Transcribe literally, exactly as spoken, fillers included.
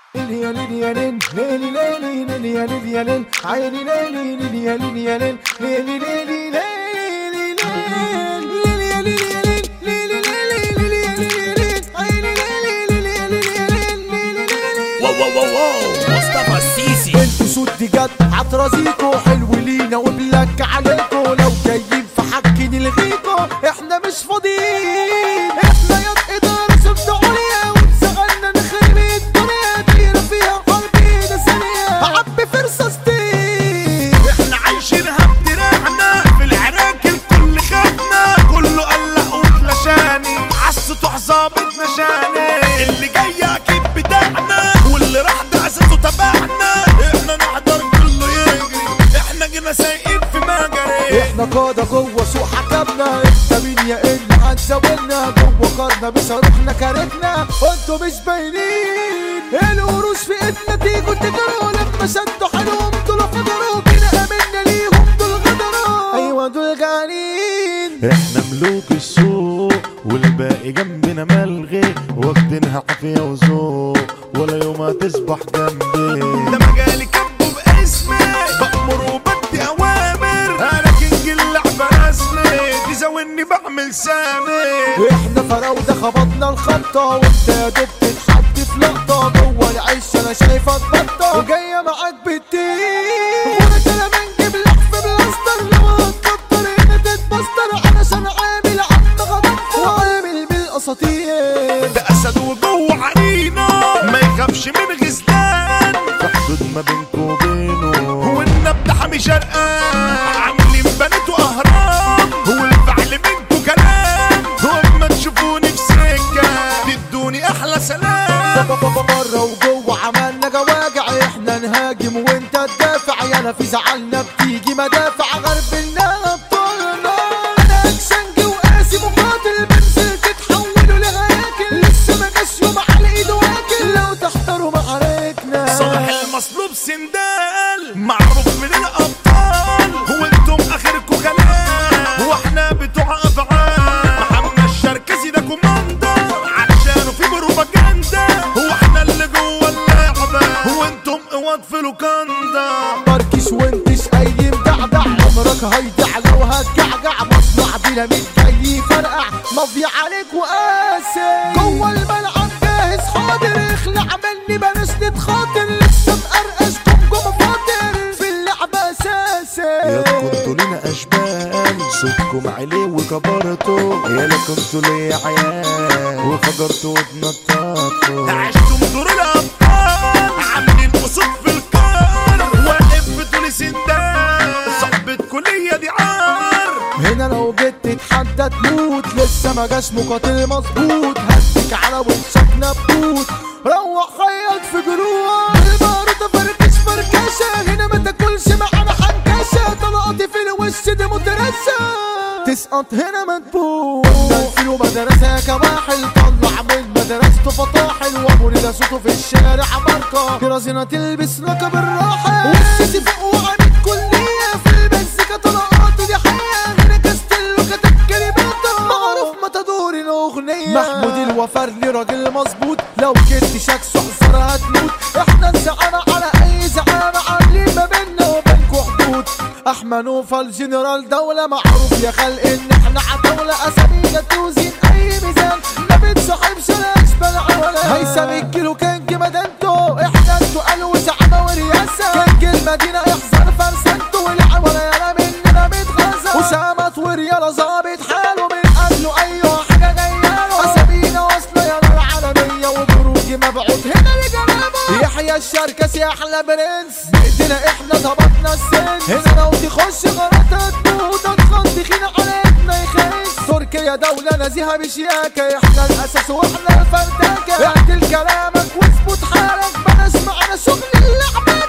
يا ليل يا ليل ليل ليل ليل يا ليل يا ليل عيني ليل ليل يا ليل يا ليل ليل ليل ليل ليل يا ليل يا ليل ليل ليل ليل يا ليل يا ليل عيني ليل ليل يا ليل يا ليل ليل واو واو واو واو مصطفى السيسي. انتوا سود جد عطرازيكو حلو لينا وبلك عليكو، لو جايين في حك نلغيكو احنا مش فاضيين، احنا يد اداره سبت عليا وانسغلنا نخرب الدنيا دايره فيها قلبي ده ثانيه عبي فرصه ستين. احنا عايشينها بدراعنا في العراك الكل خدنا، كله قلق واتلاشاني عالسطوح ظابطنا شاني، اللي جاي اكيد بتاعنا واللي راح ده اساسه تبعنا، احنا نحضر كله يجري احنا جينا سايقين في مجري، احنا قادة جوه سوق حكمنا، انت مين يا اللي هتزاولنا جوه قارنا بصاروخنا كارتنا وانتوا مش باينين، القروش في ايدنا تيجوا تجروا لما شدوا حالهم دول فضلوا كده امنا ليهم دول غدروا ايوه دول جعانين. احنا ملوك السوق والباقي جنبنا ملغي، واخدينها عافية وذوق ولا يوم هتصبح جنبي، ده مجالي كبه باسمي بأمر وبدي اوامر، انا كينج اللعبة رسمي تزاولني بعمل سامي، احنا فراودة خبطنا الخبطة وانت يا دوب تتحط في لقطة جوه العيش انا شايفك بطة وجاية معاك بالتين، وانا كلام نجيب لحف بلاستر لو هتكتر هنا تتبستر علشان عامل عم غضب وعامل بالاساطير، ده اسد وجوه عرينا ما يخافش من غزلان، في حدود ما بينكو وبينه والنبض حامي شرقان عاملين بنات واهرام، والفعل منكو كلام وما تشوفوني في سكه تدوني احلى سلام، بره وجوه عملنا جواجع احنا نهاجم وانت تدافع يانا في زعلنا بتيجي مدافع غربلناها بطولنا، انا اكشنجي وقاسي مقاتل بنزل تتحولوا لهياكل لسه ما جاش يوم على ايده واكل لو تحتروا معاركنا، صالح المصلوب سندال معروف من الابطال وانتم اخركم كلام واحنا بتوع افعال، محمد الشركسي ده كوماندا علشانه في بروباجندا، واحنا اللي جوه اللعبه وانتم قوات في لوكاندا، ماركش وانتش اي مدعدع عمرك هيدع لو هتجعجع مصنع ديناميت جاي يفرقع مافيا عليك وقاسي جوه الملعب جاهز حاضر اخلع مني بلاش نتخاطر لسه مقرقشكم جوه فاضر في اللعبه اساسي، يا كنتوا لينا اشبال صوتكم عليه وكبرتوا، يا لا كنتوا ليا عيال وفجرتوا واتنططوا، عشتم دور الابطال عاملين قصود في الكار، واقف بطول سندان صاحبتكم ليا دي عار، هنا لو جيت تتحدى تموت لسه ما جاش مقاتل مظبوط هديك على وشك نبوت روح خيط في جروح البارودة فركش فركشة هنا ما تاكلش معانا حنكشة طلقاتي في الوش دي مترشة تسقط هنا ما تبوظ ننزلوا مدرسة يا كواحل طلع من مدرسته فطاحل وابوري ده صوته في الشارع ماركة كرازينة تلبس لقب الراحة والسيسي فوق وعميد كلية في المزيكا طلقاته دي حية هنا كاستيلو كتب كلماته معروف متدور الأغنية محمود الوفرلي راجل مظبوط لو كنت شاكسو حصر هتموت احنا نزعنا على أي زعامة عاملين ما بينا وبينكو حدود احمد نوفل الجنرال دولة معروف يا خلق ان احنا عدولة اسامينا توزين اي ميزان ما بتصاحبش لا اشبال عولا هيثم الكيلو كينج مدينته احنا انتو قالوا زعامة ورياسة كينج المدينة يحذر فرسانته والعولا يالا مننا متغازة اسامة وريالا ظابط حاله من قبله ايوه حاجة جاياله اسامينا واصلة يالا العالمية وبروجي مبعوث هنا لجنابه يحيى الشركسي احلى برنس بايدينا احنا ظبطنا السن هنا لو تخش غلطة تموت هتخض خينا على ابنا يخس تركيا دولة نزيهة بشياكة احنا الاساس واحنا الفرداكة اعدل كلامك واثبت حالك بلاش معانا شغل اللعبة